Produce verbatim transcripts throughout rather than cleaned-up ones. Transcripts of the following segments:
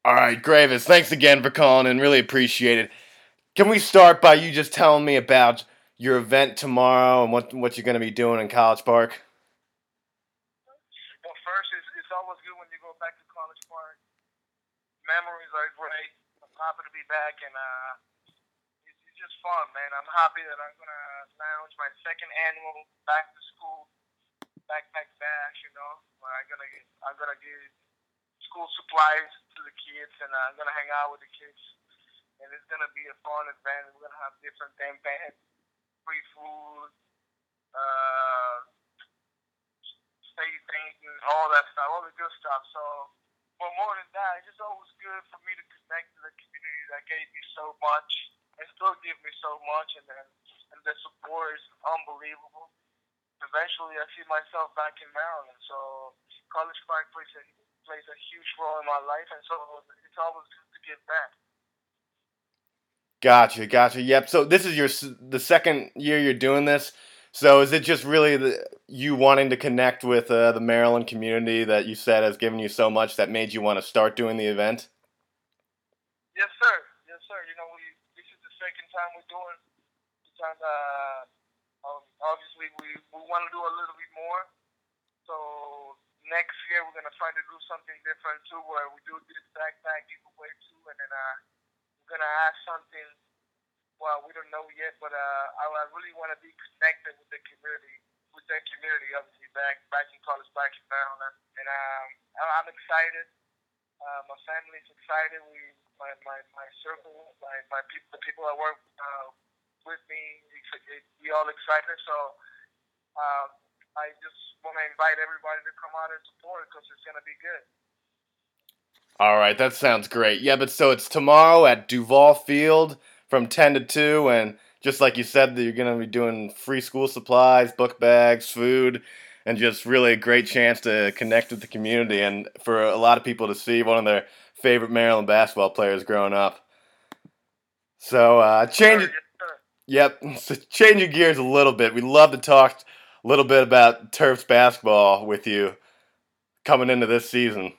All right, Gravis, thanks again for calling in. Really appreciate it. Can we start by you just telling me about your event tomorrow and what what you're going to be doing in College Park? Well, first, it's, it's always good when you go back to College Park. Memories are great. I'm happy to be back, and uh, it's, it's just fun, man. I'm happy that I'm gonna launch my second annual back to school backpack bash. You know, where I'm gonna I'm gonna give school supplies to the kids, and uh, I'm gonna hang out with the kids. And it's gonna be a fun event. We're gonna have different campaigns, free food, uh, state banking, all that stuff, all the good stuff. So, but more than that, it's just always good for me to connect to the community that gave me so much and still give me so much, and then and the support is unbelievable. Eventually, I see myself back in Maryland. So, College Park plays a plays a huge role in my life, and so it's always good to give back. Gotcha, gotcha. Yep. So this is your s- the second year you're doing this. So is it just really the, you wanting to connect with uh, the Maryland community that you said has given you so much that made you want to start doing the event? Yes, sir. Yes, sir. You know, we this is the second time we're doing. Because uh, um, obviously we we want to do a little bit more. So next year we're gonna try to do something different too, where we do this backpack giveaway too, and then uh, we're gonna add something. Well, we don't know yet, but uh, I, I really want to be connected with the community, with that community, obviously back back in college, back in Maryland, and um, I- I'm excited. Uh, my family's excited. We, my my my circle, my my people, the people that work uh, with me, we all excited. So uh, I just want to invite everybody to come out and support because it's gonna be good. All right, that sounds great. Yeah, but so it's tomorrow at Duval Field from ten to two, and just like you said, that you're going to be doing free school supplies, book bags, food, and just really a great chance to connect with the community and for a lot of people to see one of their favorite Maryland basketball players growing up. So, uh, Yes, sir. change it. Yes, sir. Yep, so changing gears a little bit. We'd love to talk a little bit about Terps basketball with you coming into this season.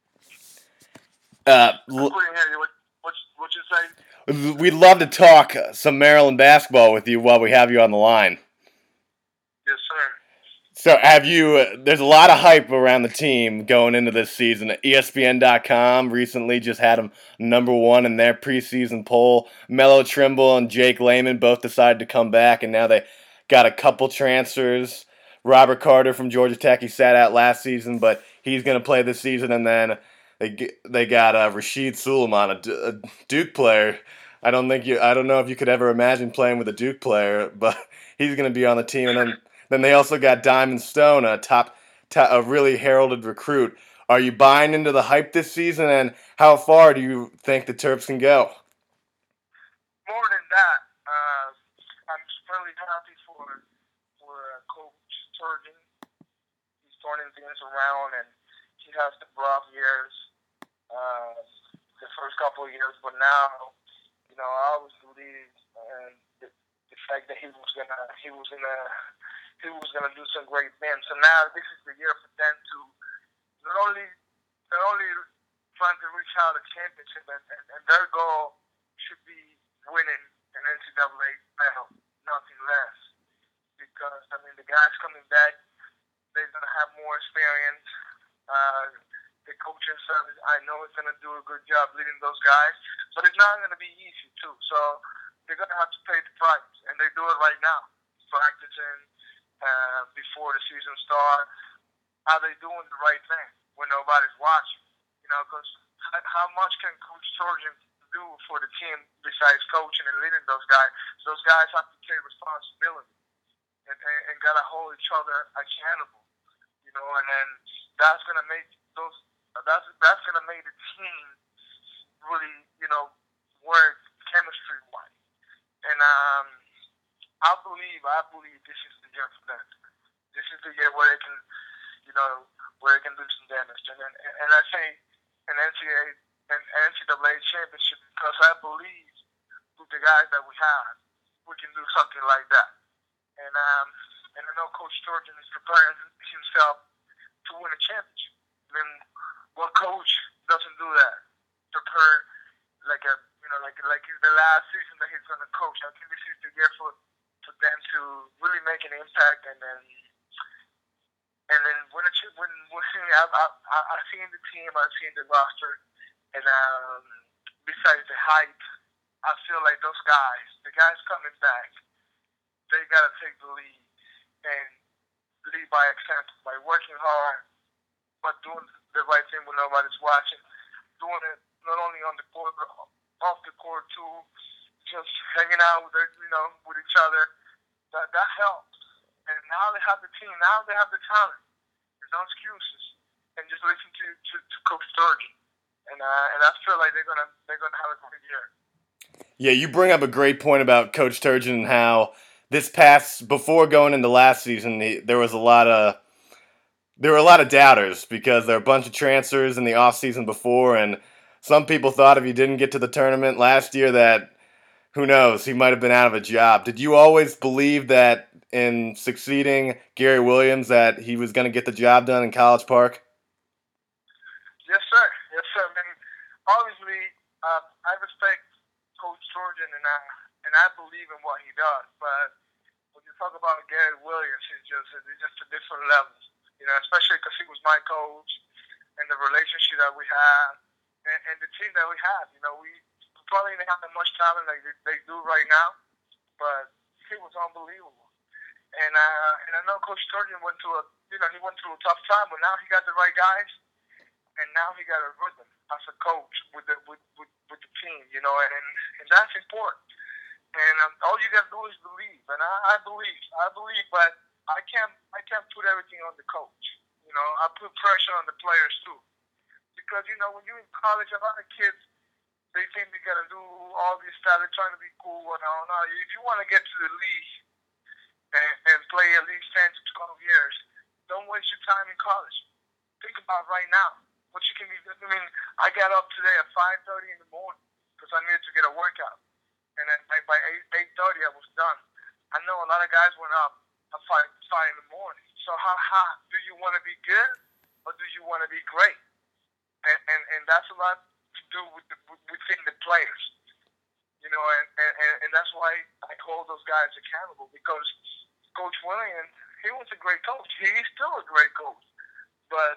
Uh, I couldn't hear you. What what what you say? We'd love to talk some Maryland basketball with you while we have you on the line. Yes, sir. So, have you? Uh, there's a lot of hype around the team going into this season. E S P N dot com recently just had them number one in their preseason poll. Melo Trimble and Jake Layman both decided to come back, and now they got a couple transfers. Robert Carter from Georgia Tech, he sat out last season, but he's going to play this season. And then they they got uh, Rashid Suleiman, a, D- a Duke player. I don't think you. I don't know if you could ever imagine playing with a Duke player, but he's going to be on the team. And then then they also got Diamond Stone, a top, top, a really heralded recruit. Are you buying into the hype this season, and how far do you think the Terps can go? More than that, uh, I'm really happy for for uh, Coach Turgeon. He's turning things around, and he has the rough years, uh, the first couple of years, but now, you know, I always believed uh, the, the fact that he was gonna he was gonna he was gonna do some great things. So now this is the year for them to not only not only trying to reach out a championship, and, and, and their goal should be winning an N C double A title, nothing less. Because I mean, the guys coming back, they're gonna have more experience. Uh, the coaching staff, I know, is gonna do a good job leading those guys, but it's not gonna be easy too. So they're gonna have to pay the price, and they do it right now, practicing uh, before the season starts. Are they doing the right thing when nobody's watching? You know, because how much can Coach Trojan do for the team besides coaching and leading those guys? Those guys have to take responsibility and, and, and gotta hold each other accountable. You know, and then that's gonna make those that's that's gonna make the team really, you know, work chemistry wise. And um, I believe I believe this is the year for them. This is the year where they can, you know, where they can do some damage. And and, and I say an N C A A an N C double A championship because I believe with the guys that we have, we can do something like that. And um, and I know Coach Georgian is preparing himself to win a championship. I mean, what coach doesn't do that? last season that he's going to coach. I think this is the year for, for them to really make an impact, and then and then when it when when I I I I've seen the team, I've seen the roster, and um, besides the hype, I feel like those guys, the guys coming back, they got to take the lead and lead by example, by working hard, but doing the right thing when nobody's watching, doing it not only on the court, but off the court too, just hanging out with their, you know, with each other. That that helps. And now they have the team. Now they have the talent. There's no excuses. And just listen to to, to Coach Sturgeon. And uh, and I feel like they're gonna they're gonna have a great year. Yeah, you bring up a great point about Coach Sturgeon and how this past before going into last season, he, there was a lot of there were a lot of doubters because there were a bunch of transfers in the offseason before, and some people thought if he didn't get to the tournament last year that, who knows, he might have been out of a job. Did you always believe that in succeeding Gary Williams that he was going to get the job done in College Park? Yes, sir. Yes, sir. I mean, obviously, um, I respect Coach Sturgeon, and I, and I believe in what he does, but when you talk about Gary Williams, it's just, it's just a different level. You know, especially because he was my coach, and the relationship that we have, and, and the team that we have. You know, we probably didn't have that much talent like they, they do right now, but he was unbelievable. And uh, and I know Coach Sturgeon went through a, you know, he went through a tough time, but now he got the right guys, and now he got a rhythm as a coach with the with with, with the team. You know, and and that's important. And um, all you got to do is believe, and I, I believe, I believe, but I can't I can't put everything on the coach. You know, I put pressure on the players too. Because, you know, when you're in college, a lot of kids, they think they got to do all this stuff. They're trying to be cool and all. No, if you want to get to the league and, and play at least ten to twelve years, don't waste your time in college. Think about right now. What you can be I mean, I got up today at five thirty in the morning because I needed to get a workout. And then by, by eight thirty, I was done. I know a lot of guys went up at five, five in the morning. So how, how do you want to be good or do you want to be great? And, and and that's a lot to do with the, within the players, you know, and, and, and that's why I hold those guys accountable, because Coach Williams, he was a great coach. He's still a great coach, but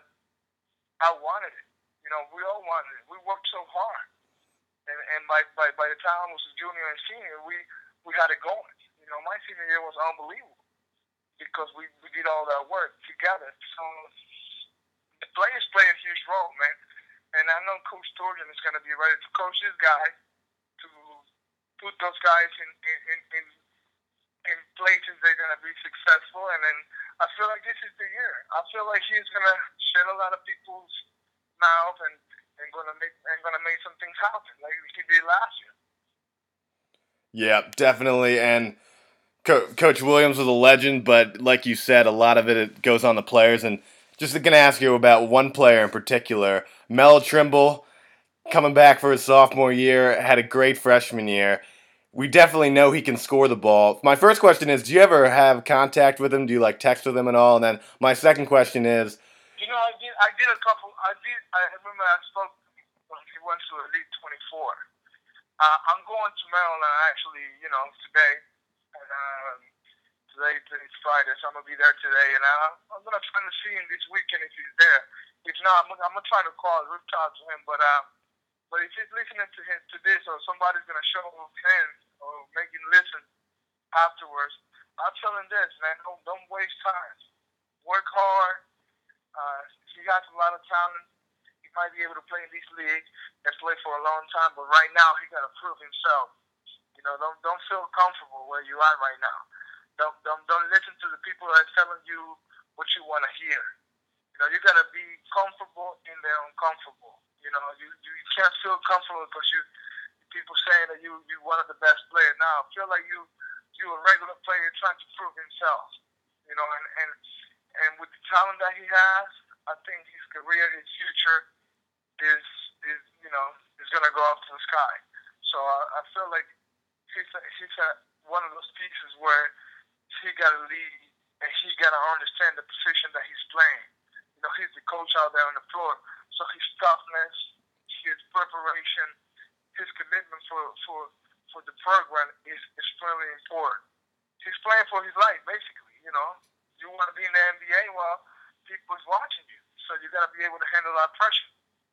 I wanted it. You know, we all wanted it. We worked so hard, and and by by, by the time I was a junior and senior, we, we had it going. You know, my senior year was unbelievable because we, we did all that work together. So the players play a huge role, man. And I know Coach Sturgeon is going to be ready to coach his guys, to put those guys in in, in, in places they're going to be successful. And then I feel like this is the year. I feel like he's going to shut a lot of people's mouth and, and going to make and going to make some things happen like he did last year. Yeah, definitely. And Co- Coach Williams was a legend, but like you said, a lot of it, it goes on the players. And just going to ask you about one player in particular, Melo Trimble, coming back for his sophomore year, had a great freshman year. We definitely know he can score the ball. My first question is, do you ever have contact with him? Do you like text with him at all? And then my second question is, you know, I did. I did a couple. I did. I remember I spoke when he went to Elite twenty-four. Uh, I'm going to Maryland actually. You know, today. And, um, today, today's Friday, so I'm gonna be there today, and I, I'm gonna try to see him this weekend if he's there. If not, I'm, I'm gonna try to call, reach out to him. But uh, but if he's listening to him to this, or somebody's gonna show him or make him listen afterwards, I'll tell him this, man. Don't don't waste time. Work hard. Uh, he has a lot of talent. He might be able to play in this league and play for a long time, but right now he gotta prove himself. You know, don't don't feel comfortable where you are right now. Don't don't don't listen to the people that are telling you what you want to hear. You know, you gotta be comfortable in the uncomfortable. You know, you you can't feel comfortable because you people saying that you you one of the best players. Now, feel like you you a regular player trying to prove himself. You know, and and and with the talent that he has, I think his career, his future is is you know is gonna go up to the sky. So I, I feel like he's a, he's a, one of those pieces where he got to lead and he got to understand the position that he's playing. You know, he's the coach out there on the floor. So his toughness, his preparation, his commitment for for, for the program is is really important. He's playing for his life, basically. You know, you want to be in the N B A, well, people's watching you, so you got to be able to handle that pressure.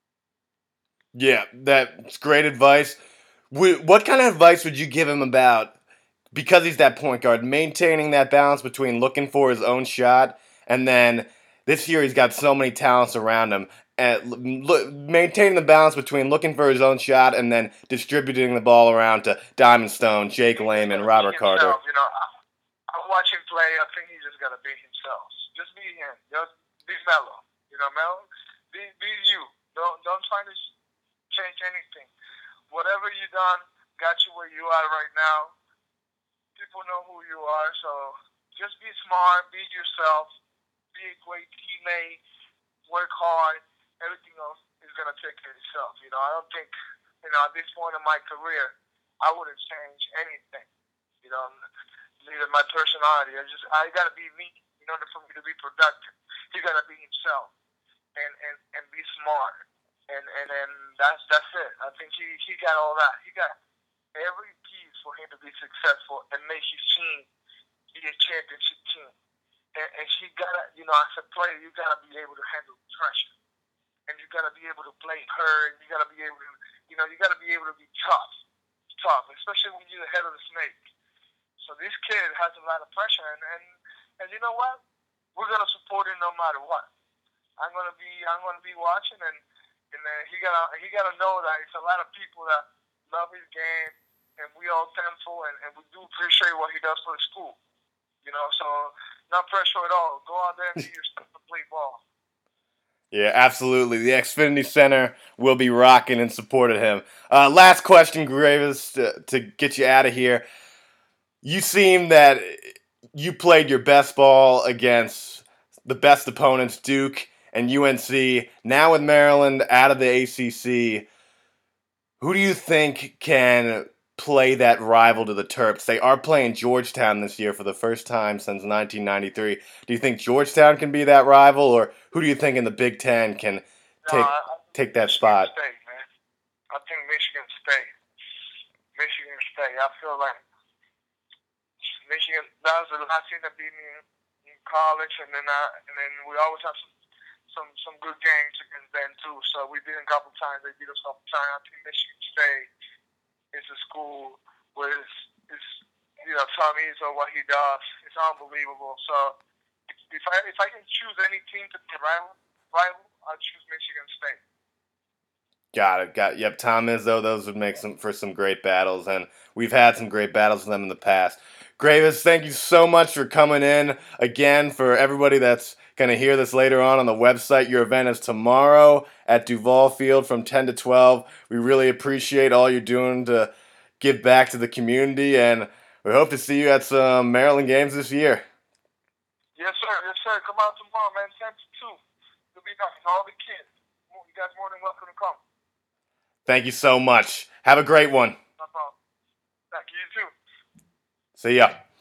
Yeah, that's great advice. What kind of advice would you give him about, because he's that point guard, maintaining that balance between looking for his own shot and then this year he's got so many talents around him, and look, maintaining the balance between looking for his own shot and then distributing the ball around to Diamond Stone, Jake Layman, Robert himself, Carter. You know, I, I watch him play. I think he just got to be himself. Just be him. Just be mellow. You know, mellow. Be be you. Don't don't try to change anything. Whatever you done got you where you are right now. People know who you are, so just be smart, be yourself, be a great teammate, work hard. Everything else is gonna take care of itself. You know, I don't think, you know, at this point in my career, I wouldn't change anything. You know, neither my personality. I just I gotta be me in order for me to be productive. He gotta be himself and and, and be smart. And and and that's that's it. I think he, he got all that. He got every piece for him to be successful and make his team be a championship team. And, and he gotta, you know, as a player, you gotta be able to handle pressure, and you gotta be able to play hard. And you gotta be able to, you know, you gotta be able to be tough, tough, especially when you're the head of the snake. So this kid has a lot of pressure, and and, and you know what? We're gonna support him no matter what. I'm gonna be I'm gonna be watching, and. And uh, he gotta he gotta know that it's a lot of people that love his game, and we all thankful, and, and we do appreciate what he does for the school. You know, so not pressure at all. Go out there and do your stuff and play ball. Yeah, absolutely. The Xfinity Center will be rocking in support of him. Uh, last question, Greivis, to, to get you out of here. You seem that you played your best ball against the best opponents, Duke and U N C. Now with Maryland out of the A C C, who do you think can play that rival to the Terps? They are playing Georgetown this year for the first time since nineteen ninety-three. Do you think Georgetown can be that rival, or who do you think in the Big Ten can take no, take that Michigan spot? State, man. I think Michigan State. Michigan State. I feel like Michigan. That was the last team that beat me in, in college, and then I, and then we always have some. Some some good games against them too. So we beat them a couple times. They beat us a couple times. I think Michigan State is a school where it's, it's you know Tom Izzo, what he does, it's unbelievable. So if I if I can choose any team to be rival, rival, I'd choose Michigan State. Got it. Got yep. Tom Izzo. Those would make some for some great battles, and we've had some great battles with them in the past. Greivis, thank you so much for coming in again. For everybody that's going to hear this later on on the website, your event is tomorrow at Duval Field from ten to twelve. We really appreciate all you're doing to give back to the community, and we hope to see you at some Maryland games this year. Yes, sir. Yes, sir. Come out tomorrow, man. ten to two. It'll be nice. All the kids. You guys more than welcome to come. Thank you so much. Have a great one. No problem. Thank you. You too. See ya.